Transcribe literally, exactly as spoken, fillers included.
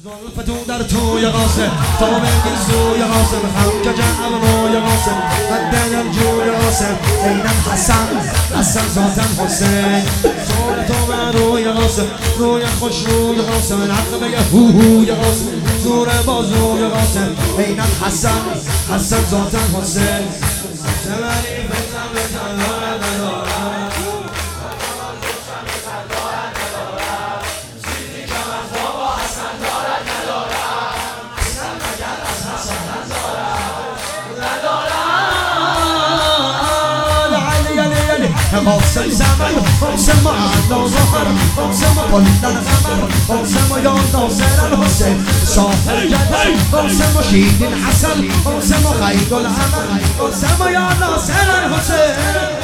زلفتون در توی قاسم تا بگین سوی قاسم خمجه جعب روی قاسم قدن الجوی قاسم اینم حسن حسن ذاتن حسین زور تو بر روی قاسم روی خوش روی قاسم الحق بگه هو هوی قاسم زور بازوی قاسم اینم حسن حسن ذاتن حسین زمانی فتن بتن دارد ندارد قاسم زمن قاسم عنا ظهر قاسم قلدن غمر قاسم یا ناصر الحسین شاه الجدل قاسم شید الحسن قاسم خید العمل قاسم یا ناصر الحسین